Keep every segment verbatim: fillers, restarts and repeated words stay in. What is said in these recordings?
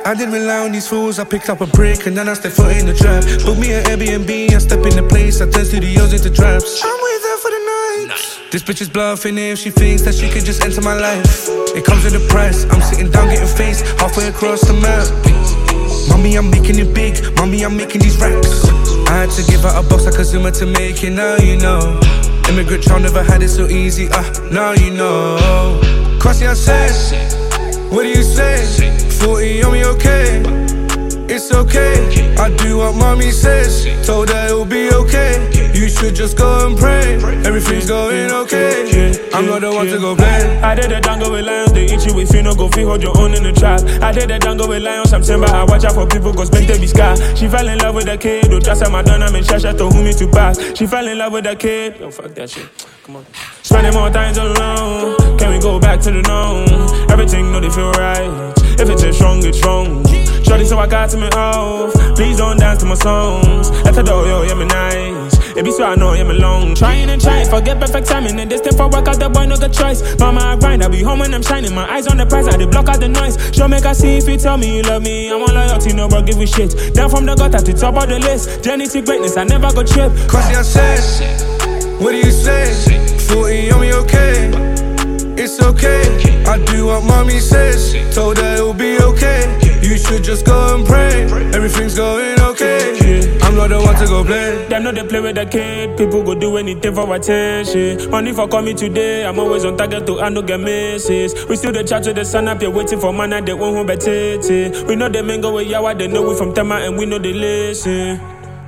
I didn't rely on these fools, I picked up a brick and then I stepped foot in the trap. Book me an Airbnb, I step in the place, I turn studios into traps. I'm with her for the night. This bitch is bluffing if she thinks that she can just enter my life. It comes with a price, I'm sitting down getting faced halfway across the map. Mommy, I'm making it big, mommy, I'm making these racks. I had to give her a box like a Zuma to make it, now you know. Immigrant child never had it so easy, ah, uh, now you know. Crossy, I said, what do you say? forty on me, okay? It's okay, I do what mommy says. Told her it'll be okay. You should just go and pray. Everything's going okay. I'm not the one to go play. I did the dango with lions, they eat you if you no go free, hold your own in the trap. I did the dango with lions, September, I watch out for people cause make they be scar. She fell in love with a kid, who just at Madonna, and Shasha told who me to pass. She fell in love with a kid, yo fuck that shit, come on. Spending more times alone, can we go back to the known? Everything know they feel right, if it's wrong, it's wrong. Shorty, so I got to me off. Please don't dance to my songs. Let her do, yo, yeah, me nice. It be so I know, yeah, me long. Trying and trying, forget perfect timing. And this thing for work out, the boy, no good choice. Mama, I grind, I be home when I'm shining. My eyes on the prize, I dey block out the noise. Show make I see if you tell me you love me. I want loyalty, no bro, give a shit. Down from the gutter to top of the list. Journey to greatness, I never go trip. Crossy, I said, what do you say? forty on me, okay? It's okay, I do what mommy says. Told her it'll be okay. You should just go and pray. Everything's going okay. I'm not the one to go play. Them know they play with the kid. People go do anything for attention. Money for call me today. I'm always on target to I no get misses. We still the chat to the sun up here waiting for man and they won't bet it. We know they men go with Yawa. They know we from Tema and we know they listen.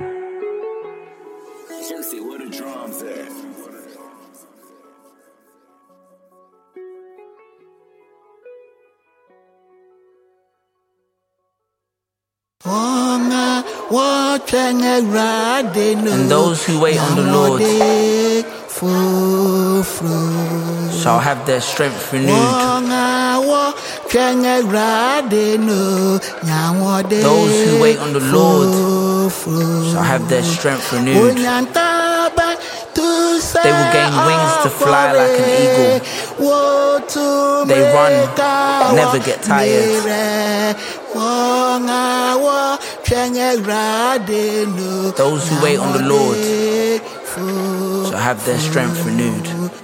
And those who wait on the Lord shall have their strength renewed. Those who wait on the Lord shall have their strength renewed. They will gain wings to fly like an eagle. They run, never get tired. Those who wait on the Lord shall have their strength renewed.